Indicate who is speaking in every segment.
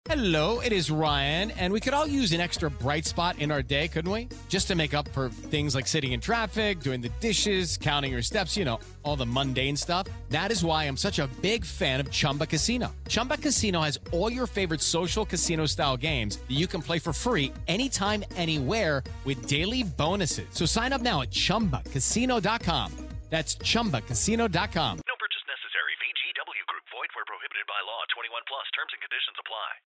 Speaker 1: Hello, it is Ryan, and we could all use an extra bright spot in our day, couldn't we? Just to make up for things like sitting in traffic, doing the dishes, counting your steps, all the mundane stuff. That is why I'm such a big fan of Chumba Casino. Chumba Casino has all your favorite social casino-style games that you can play for free anytime, anywhere with daily bonuses. So sign up now at ChumbaCasino.com. That's ChumbaCasino.com.
Speaker 2: No purchase necessary. VGW Group. Void where prohibited by law. 21 plus. Terms and conditions apply.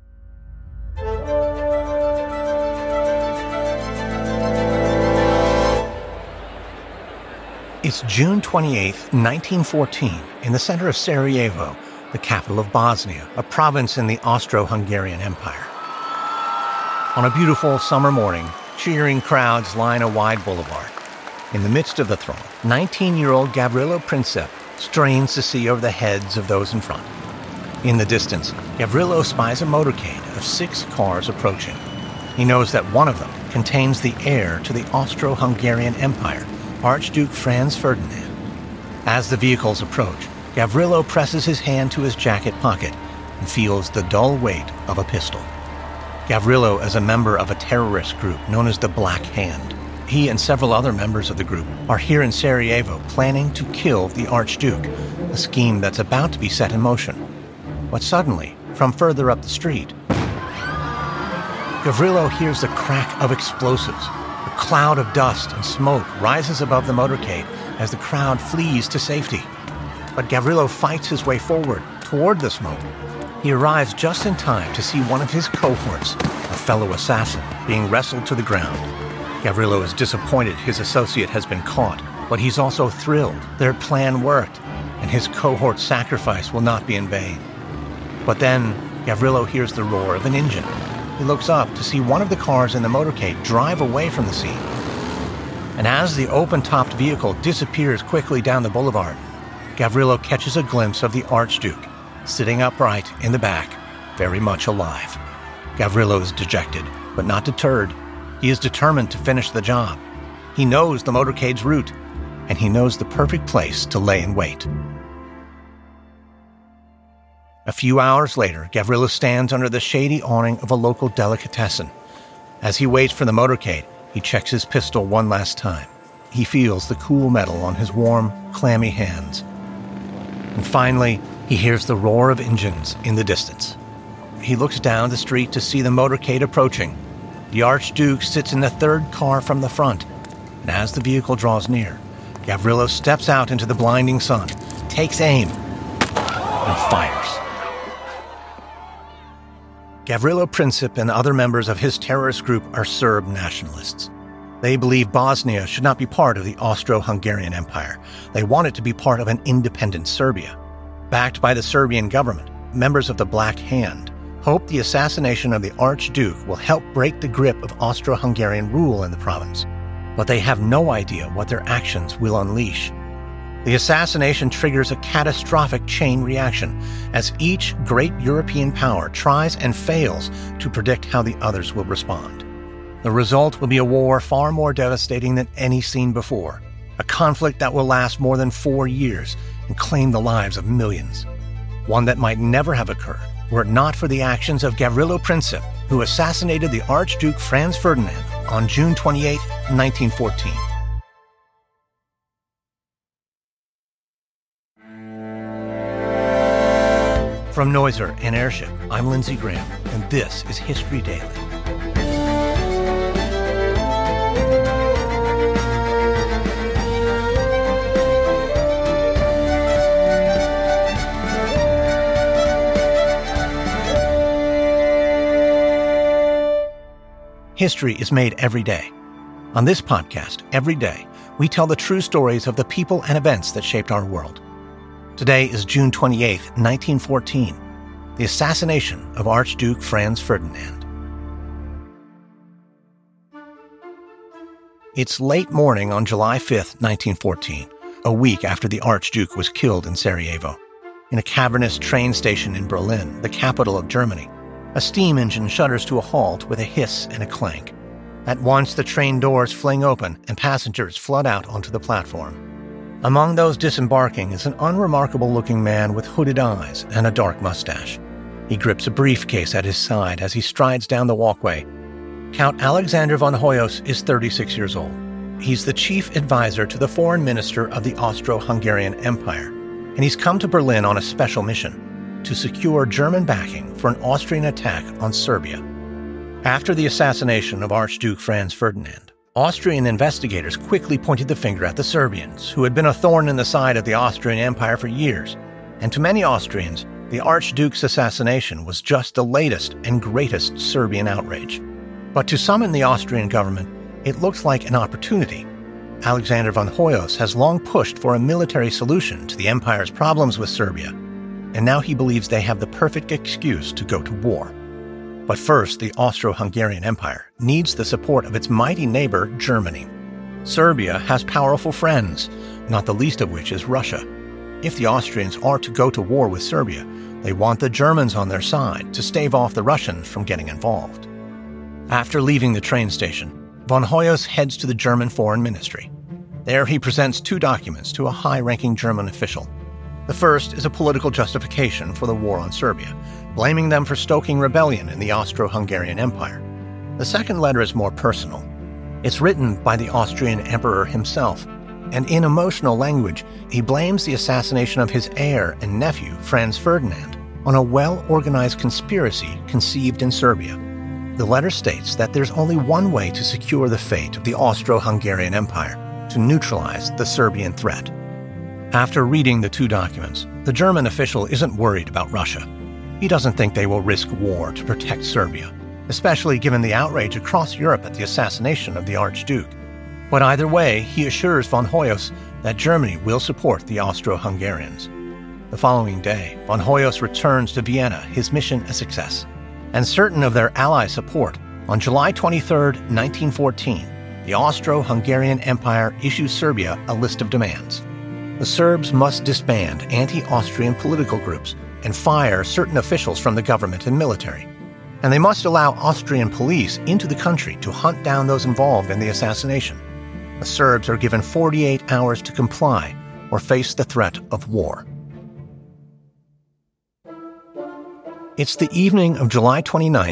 Speaker 3: It's June 28th, 1914, in the center of Sarajevo, the capital of Bosnia, a province in the Austro-Hungarian Empire. On a beautiful summer morning, cheering crowds line a wide boulevard. In the midst of the throng, 19-year-old Gavrilo Princip strains to see over the heads of those in front. In the distance, Gavrilo spies a motorcade of 6 cars approaching. He knows that one of them contains the heir to the Austro-Hungarian Empire, Archduke Franz Ferdinand. As the vehicles approach, Gavrilo presses his hand to his jacket pocket and feels the dull weight of a pistol. Gavrilo is a member of a terrorist group known as the Black Hand. He and several other members of the group are here in Sarajevo planning to kill the Archduke, a scheme that's about to be set in motion. But suddenly, from further up the street, Gavrilo hears the crack of explosives. A cloud of dust and smoke rises above the motorcade as the crowd flees to safety. But Gavrilo fights his way forward toward the smoke. He arrives just in time to see one of his cohorts, a fellow assassin, being wrestled to the ground. Gavrilo is disappointed his associate has been caught, but he's also thrilled. Their plan worked, and his cohort's sacrifice will not be in vain. But then, Gavrilo hears the roar of an engine. He looks up to see one of the cars in the motorcade drive away from the scene. And as the open-topped vehicle disappears quickly down the boulevard, Gavrilo catches a glimpse of the Archduke, sitting upright in the back, very much alive. Gavrilo is dejected, but not deterred. He is determined to finish the job. He knows the motorcade's route, and he knows the perfect place to lay in wait. A few hours later, Gavrilo stands under the shady awning of a local delicatessen. As he waits for the motorcade, he checks his pistol one last time. He feels the cool metal on his warm, clammy hands. And finally, he hears the roar of engines in the distance. He looks down the street to see the motorcade approaching. The Archduke sits in the third car from the front, and as the vehicle draws near, Gavrilo steps out into the blinding sun, takes aim, and fires. Gavrilo Princip and other members of his terrorist group are Serb nationalists. They believe Bosnia should not be part of the Austro-Hungarian Empire. They want it to be part of an independent Serbia. Backed by the Serbian government, members of the Black Hand hope the assassination of the Archduke will help break the grip of Austro-Hungarian rule in the province. But they have no idea what their actions will unleash. The assassination triggers a catastrophic chain reaction as each great European power tries and fails to predict how the others will respond. The result will be a war far more devastating than any seen before, a conflict that will last more than 4 years and claim the lives of millions. One that might never have occurred were it not for the actions of Gavrilo Princip, who assassinated the Archduke Franz Ferdinand on June 28, 1914. From Noiser and Airship, I'm Lindsey Graham, and this is History Daily. History is made every day. On this podcast, every day, we tell the true stories of the people and events that shaped our world. Today is June 28, 1914, the assassination of Archduke Franz Ferdinand. It's late morning on July 5, 1914, a week after the Archduke was killed in Sarajevo. In a cavernous train station in Berlin, the capital of Germany, a steam engine shudders to a halt with a hiss and a clank. At once, the train doors fling open and passengers flood out onto the platform. Among those disembarking is an unremarkable-looking man with hooded eyes and a dark mustache. He grips a briefcase at his side as he strides down the walkway. Count Alexander von Hoyos is 36 years old. He's the chief advisor to the foreign minister of the Austro-Hungarian Empire, and he's come to Berlin on a special mission to secure German backing for an Austrian attack on Serbia. After the assassination of Archduke Franz Ferdinand, Austrian investigators quickly pointed the finger at the Serbians, who had been a thorn in the side of the Austrian Empire for years. And to many Austrians, the Archduke's assassination was just the latest and greatest Serbian outrage. But to some in the Austrian government, it looks like an opportunity. Alexander von Hoyos has long pushed for a military solution to the empire's problems with Serbia, and now he believes they have the perfect excuse to go to war. But first, the Austro-Hungarian Empire needs the support of its mighty neighbor, Germany. Serbia has powerful friends, not the least of which is Russia. If the Austrians are to go to war with Serbia, they want the Germans on their side to stave off the Russians from getting involved. After leaving the train station, von Hoyos heads to the German Foreign Ministry. There he presents 2 documents to a high-ranking German official. The first is a political justification for the war on Serbia, blaming them for stoking rebellion in the Austro-Hungarian Empire. The second letter is more personal. It's written by the Austrian emperor himself, and in emotional language, he blames the assassination of his heir and nephew, Franz Ferdinand, on a well-organized conspiracy conceived in Serbia. The letter states that there's only one way to secure the fate of the Austro-Hungarian Empire, to neutralize the Serbian threat. After reading the 2 documents, the German official isn't worried about Russia. He doesn't think they will risk war to protect Serbia, especially given the outrage across Europe at the assassination of the Archduke. But either way, he assures von Hoyos that Germany will support the Austro-Hungarians. The following day, von Hoyos returns to Vienna, his mission a success. And certain of their ally support, on July 23, 1914, the Austro-Hungarian Empire issues Serbia a list of demands. The Serbs must disband anti-Austrian political groups and fire certain officials from the government and military. And they must allow Austrian police into the country to hunt down those involved in the assassination. The Serbs are given 48 hours to comply or face the threat of war. It's the evening of July 29,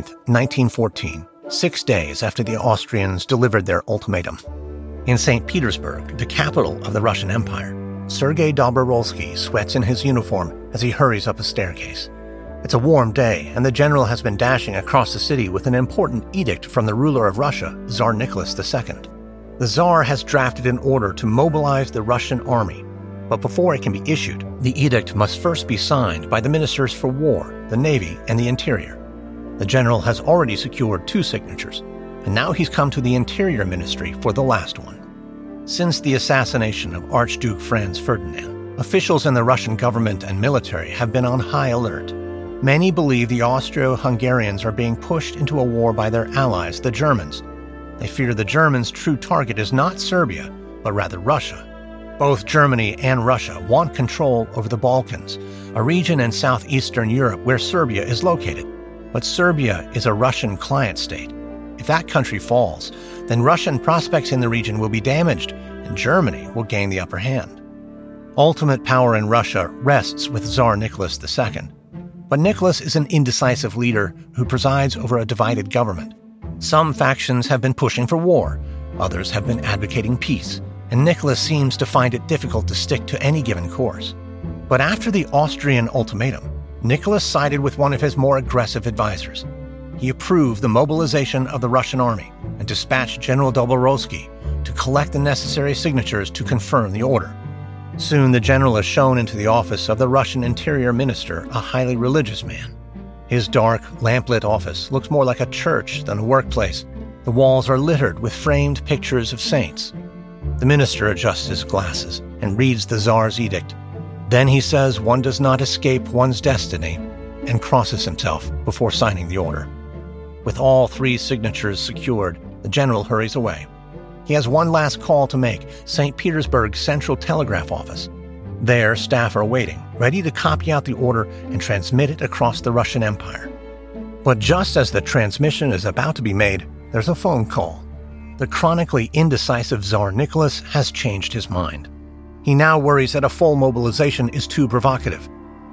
Speaker 3: 1914, 6 days after the Austrians delivered their ultimatum. In St. Petersburg, the capital of the Russian Empire, Sergei Dobrorolsky sweats in his uniform as he hurries up a staircase. It's a warm day, and the general has been dashing across the city with an important edict from the ruler of Russia, Tsar Nicholas II. The Tsar has drafted an order to mobilize the Russian army, but before it can be issued, the edict must first be signed by the ministers for war, the Navy, and the Interior. The general has already secured 2 signatures, and now he's come to the Interior Ministry for the last one. Since the assassination of Archduke Franz Ferdinand, officials in the Russian government and military have been on high alert. Many believe the Austro-Hungarians are being pushed into a war by their allies, the Germans. They fear the Germans' true target is not Serbia, but rather Russia. Both Germany and Russia want control over the Balkans, a region in southeastern Europe where Serbia is located. But Serbia is a Russian client state. If that country falls, then Russian prospects in the region will be damaged, and Germany will gain the upper hand. Ultimate power in Russia rests with Tsar Nicholas II. But Nicholas is an indecisive leader who presides over a divided government. Some factions have been pushing for war, others have been advocating peace, and Nicholas seems to find it difficult to stick to any given course. But after the Austrian ultimatum, Nicholas sided with one of his more aggressive advisors. He approved the mobilization of the Russian army and dispatched General Dobrorolsky to collect the necessary signatures to confirm the order. Soon the general is shown into the office of the Russian Interior Minister, a highly religious man. His dark, lamplit office looks more like a church than a workplace. The walls are littered with framed pictures of saints. The minister adjusts his glasses and reads the Tsar's edict. Then he says one does not escape one's destiny and crosses himself before signing the order. With all 3 signatures secured, the general hurries away. He has one last call to make, St. Petersburg's Central Telegraph Office. There, staff are waiting, ready to copy out the order and transmit it across the Russian Empire. But just as the transmission is about to be made, there's a phone call. The chronically indecisive Tsar Nicholas has changed his mind. He now worries that a full mobilization is too provocative.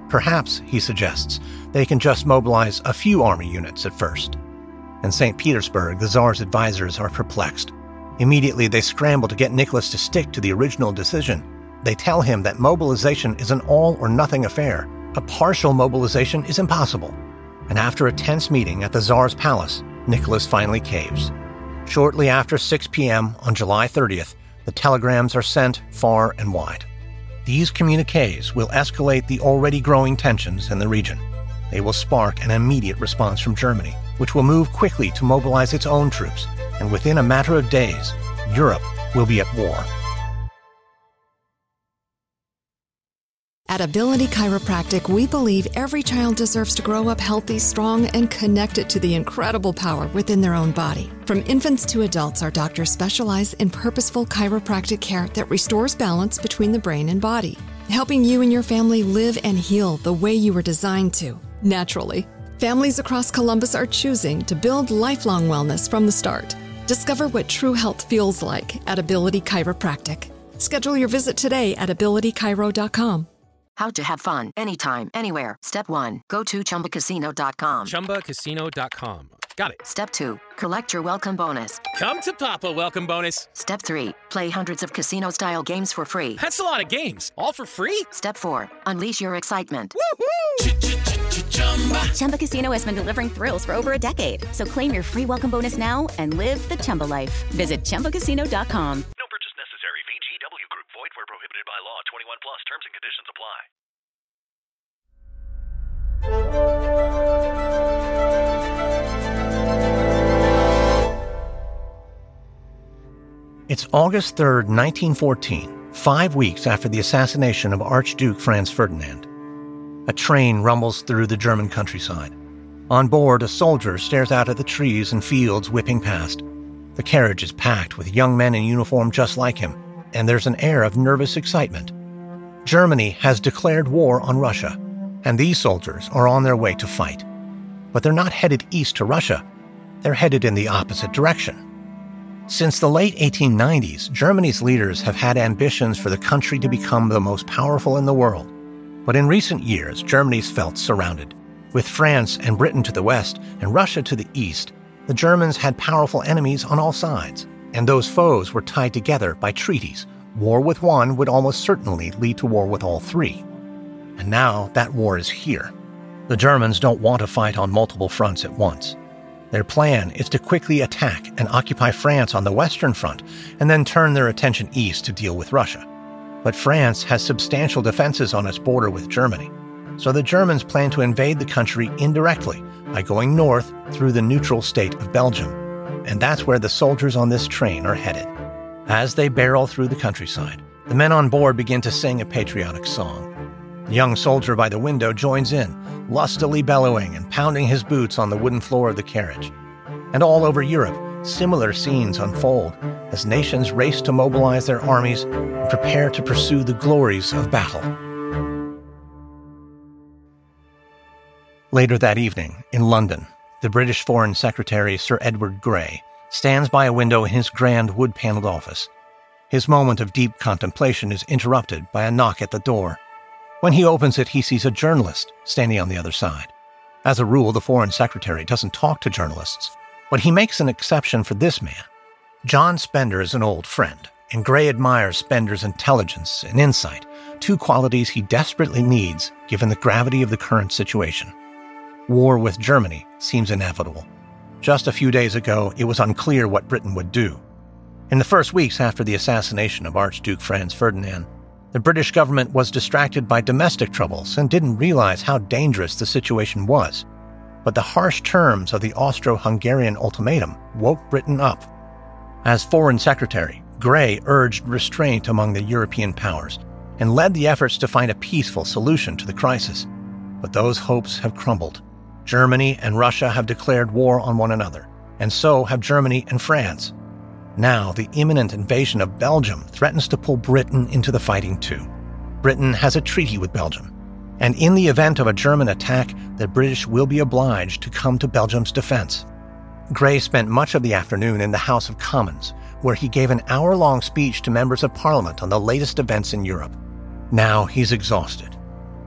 Speaker 3: Perhaps, he suggests, they can just mobilize a few army units at first. In St. Petersburg, the Tsar's advisors are perplexed. Immediately, they scramble to get Nicholas to stick to the original decision. They tell him that mobilization is an all-or-nothing affair. A partial mobilization is impossible. And after a tense meeting at the Tsar's palace, Nicholas finally caves. Shortly after 6 p.m. on July 30th, the telegrams are sent far and wide. These communiques will escalate the already growing tensions in the region. They will spark an immediate response from Germany, which will move quickly to mobilize its own troops, and within a matter of days, Europe will be at war.
Speaker 4: At Ability Chiropractic, we believe every child deserves to grow up healthy, strong, and connected to the incredible power within their own body. From infants to adults, our doctors specialize in purposeful chiropractic care that restores balance between the brain and body, helping you and your family live and heal the way you were designed to, naturally. Families across Columbus are choosing to build lifelong wellness from the start. Discover what true health feels like at Ability Chiropractic. Schedule your visit today at abilitychiro.com.
Speaker 5: How to have fun anytime, anywhere. Step 1. Go to ChumbaCasino.com.
Speaker 6: ChumbaCasino.com. Got it.
Speaker 5: Step 2. Collect your welcome bonus.
Speaker 6: Come to Papa welcome bonus.
Speaker 5: Step 3. Play hundreds of casino-style games for free.
Speaker 6: That's a lot of games. All for free?
Speaker 5: Step 4. Unleash your excitement.
Speaker 6: Woohoo!
Speaker 7: Chumba Casino has been delivering thrills for over a decade. So claim your free welcome bonus now and live the Chumba life. Visit ChumbaCasino.com.
Speaker 2: No purchase necessary. VGW Group. Void where prohibited by law. 21 plus. Terms and conditions apply.
Speaker 3: It's August 3rd, 1914, 5 weeks after the assassination of Archduke Franz Ferdinand. A train rumbles through the German countryside. On board, a soldier stares out at the trees and fields whipping past. The carriage is packed with young men in uniform just like him, and there's an air of nervous excitement. Germany has declared war on Russia, and these soldiers are on their way to fight. But they're not headed east to Russia. They're headed in the opposite direction. Since the late 1890s, Germany's leaders have had ambitions for the country to become the most powerful in the world. But in recent years, Germany's felt surrounded. With France and Britain to the west and Russia to the east, the Germans had powerful enemies on all sides, and those foes were tied together by treaties. War with one would almost certainly lead to war with all three. And now that war is here. The Germans don't want to fight on multiple fronts at once. Their plan is to quickly attack and occupy France on the Western Front and then turn their attention east to deal with Russia. But France has substantial defenses on its border with Germany, so the Germans plan to invade the country indirectly by going north through the neutral state of Belgium. And that's where the soldiers on this train are headed. As they barrel through the countryside, the men on board begin to sing a patriotic song. The young soldier by the window joins in, lustily bellowing and pounding his boots on the wooden floor of the carriage. And all over Europe, similar scenes unfold as nations race to mobilize their armies and prepare to pursue the glories of battle. Later that evening, in London, the British Foreign Secretary Sir Edward Grey stands by a window in his grand wood-paneled office. His moment of deep contemplation is interrupted by a knock at the door. When he opens it, he sees a journalist standing on the other side. As a rule, the Foreign Secretary doesn't talk to journalists, but he makes an exception for this man. John Spender is an old friend, and Grey admires Spender's intelligence and insight, two qualities he desperately needs given the gravity of the current situation. War with Germany seems inevitable. Just a few days ago, it was unclear what Britain would do. In the first weeks after the assassination of Archduke Franz Ferdinand, the British government was distracted by domestic troubles and didn't realize how dangerous the situation was. But the harsh terms of the Austro-Hungarian ultimatum woke Britain up. As Foreign Secretary, Grey urged restraint among the European powers and led the efforts to find a peaceful solution to the crisis. But those hopes have crumbled. Germany and Russia have declared war on one another, and so have Germany and France. Now, the imminent invasion of Belgium threatens to pull Britain into the fighting too. Britain has a treaty with Belgium, and in the event of a German attack, the British will be obliged to come to Belgium's defense. Grey spent much of the afternoon in the House of Commons, where he gave an hour-long speech to members of Parliament on the latest events in Europe. Now he's exhausted.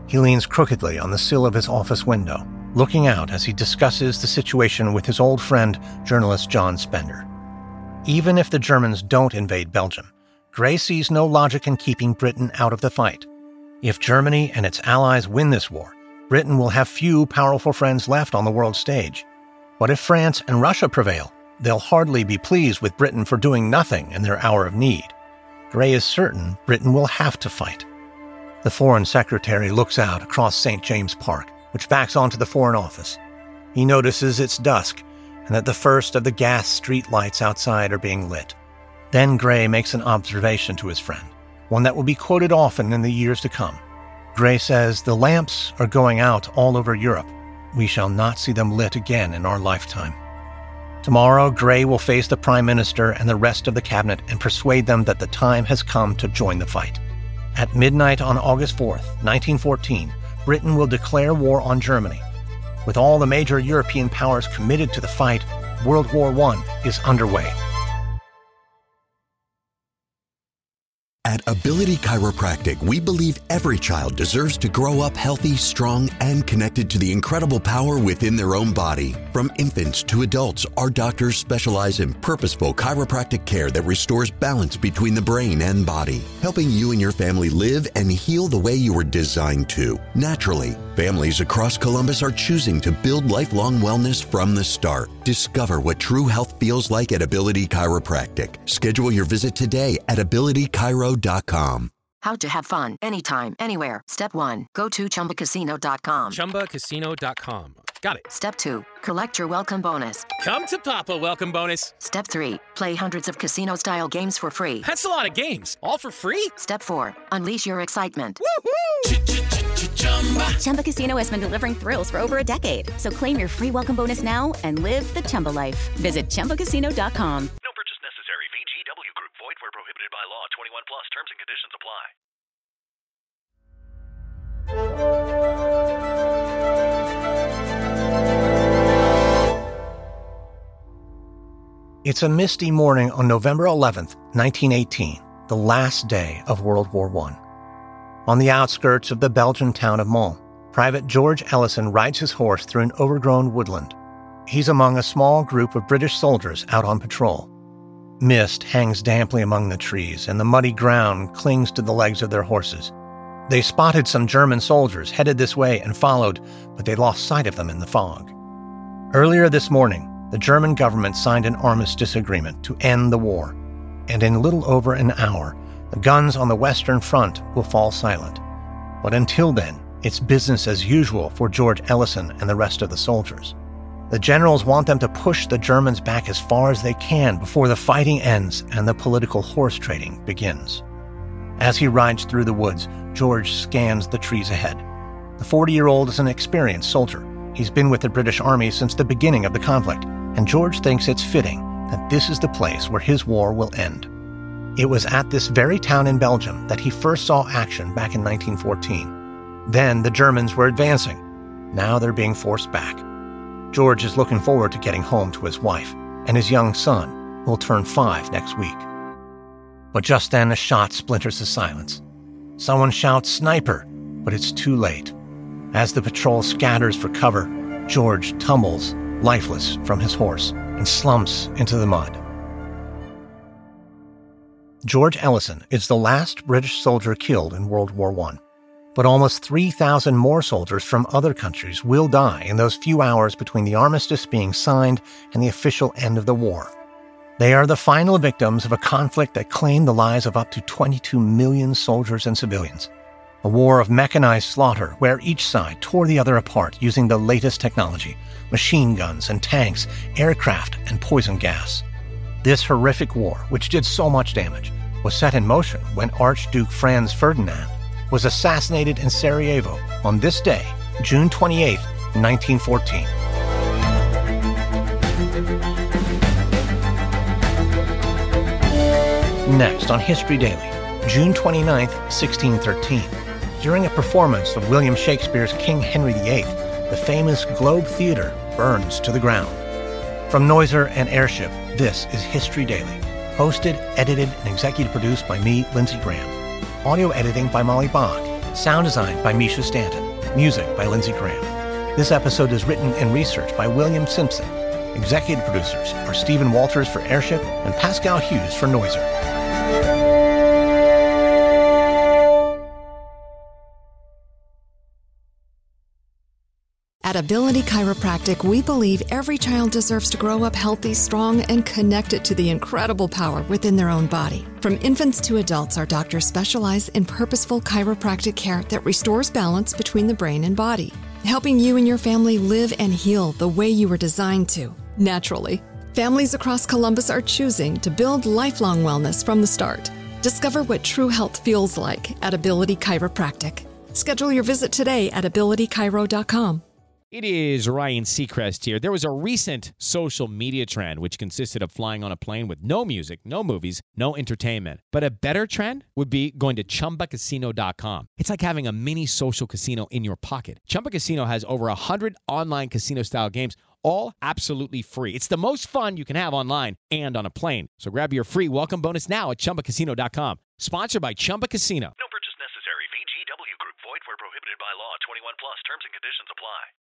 Speaker 3: He leans crookedly on the sill of his office window, looking out as he discusses the situation with his old friend, journalist John Spender. Even if the Germans don't invade Belgium, Gray sees no logic in keeping Britain out of the fight. If Germany and its allies win this war, Britain will have few powerful friends left on the world stage. But if France and Russia prevail, they'll hardly be pleased with Britain for doing nothing in their hour of need. Gray is certain Britain will have to fight. The Foreign Secretary looks out across St. James Park, which backs onto the Foreign Office. He notices it's dusk and that the first of the gas street lights outside are being lit. Then Gray makes an observation to his friend, one that will be quoted often in the years to come. Gray says, "The lamps are going out all over Europe. We shall not see them lit again in our lifetime." Tomorrow, Gray will face the Prime Minister and the rest of the cabinet and persuade them that the time has come to join the fight. At midnight on August 4th, 1914, Britain will declare war on Germany. With all the major European powers committed to the fight, World War I is underway.
Speaker 8: At Ability Chiropractic, we believe every child deserves to grow up healthy, strong, and connected to the incredible power within their own body. From infants to adults, our doctors specialize in purposeful chiropractic care that restores balance between the brain and body, helping you and your family live and heal the way you were designed to, naturally. Families across Columbus are choosing to build lifelong wellness from the start. Discover what true health feels like at Ability Chiropractic. Schedule your visit today at abilitychiro.com.
Speaker 5: How to have fun anytime, anywhere. Step 1. Go to ChumbaCasino.com.
Speaker 6: ChumbaCasino.com. Got it.
Speaker 5: Step 2. Collect your welcome bonus.
Speaker 6: Come to Papa welcome bonus.
Speaker 5: Step 3. Play hundreds of casino-style games for free.
Speaker 6: That's a lot of games. All for free?
Speaker 5: Step 4. Unleash your excitement.
Speaker 6: Woohoo!
Speaker 7: Chumba Casino has been delivering thrills for over a decade. So claim your free welcome bonus now and live the Chumba life. Visit ChumbaCasino.com.
Speaker 2: No purchase necessary. VGW Group. Void where prohibited by law. 21 plus. Terms and conditions apply.
Speaker 3: It's a misty morning on November 11th, 1918, the last day of World War I. On the outskirts of the Belgian town of Mons, Private George Ellison rides his horse through an overgrown woodland. He's among a small group of British soldiers out on patrol. Mist hangs damply among the trees, and the muddy ground clings to the legs of their horses. They spotted some German soldiers headed this way and followed, but they lost sight of them in the fog. Earlier this morning, the German government signed an armistice agreement to end the war, and in little over an hour, the guns on the Western Front will fall silent. But until then, it's business as usual for George Ellison and the rest of the soldiers. The generals want them to push the Germans back as far as they can before the fighting ends and the political horse trading begins. As he rides through the woods, George scans the trees ahead. The 40-year-old is an experienced soldier. He's been with the British Army since the beginning of the conflict, and George thinks it's fitting that this is the place where his war will end. It was at this very town in Belgium that he first saw action back in 1914. Then the Germans were advancing. Now they're being forced back. George is looking forward to getting home to his wife, and his young son, who will turn 5 next week. But just then a shot splinters the silence. Someone shouts, "Sniper!" but it's too late. As the patrol scatters for cover, George tumbles, lifeless, from his horse and slumps into the mud. George Ellison is the last British soldier killed in World War I. But almost 3,000 more soldiers from other countries will die in those few hours between the armistice being signed and the official end of the war. They are the final victims of a conflict that claimed the lives of up to 22 million soldiers and civilians. A war of mechanized slaughter where each side tore the other apart using the latest technology, machine guns and tanks, aircraft and poison gas. This horrific war, which did so much damage, was set in motion when Archduke Franz Ferdinand was assassinated in Sarajevo on this day, June 28, 1914. Next on History Daily, June 29, 1613. During a performance of William Shakespeare's King Henry VIII, the famous Globe Theatre burns to the ground. From Noiser and Airship, this is History Daily. Hosted, edited, and executive produced by me, Lindsey Graham. Audio editing by Molly Bach. Sound design by Misha Stanton. Music by Lindsey Graham. This episode is written and researched by William Simpson. Executive producers are Stephen Walters for Airship and Pascal Hughes for Noiser.
Speaker 4: At Ability Chiropractic, we believe every child deserves to grow up healthy, strong, and connected to the incredible power within their own body. From infants to adults, our doctors specialize in purposeful chiropractic care that restores balance between the brain and body, helping you and your family live and heal the way you were designed to, naturally. Families across Columbus are choosing to build lifelong wellness from the start. Discover what true health feels like at Ability Chiropractic. Schedule your visit today at abilitychiro.com.
Speaker 1: It is Ryan Seacrest here. There was a recent social media trend which consisted of flying on a plane with no music, no movies, no entertainment. But a better trend would be going to ChumbaCasino.com. It's like having a mini social casino in your pocket. Chumba Casino has over 100 online casino-style games, all absolutely free. It's the most fun you can have online and on a plane. So grab your free welcome bonus now at ChumbaCasino.com. Sponsored by Chumba Casino.
Speaker 2: No purchase necessary. VGW Group. Void where prohibited by law. 21 plus. Terms and conditions apply.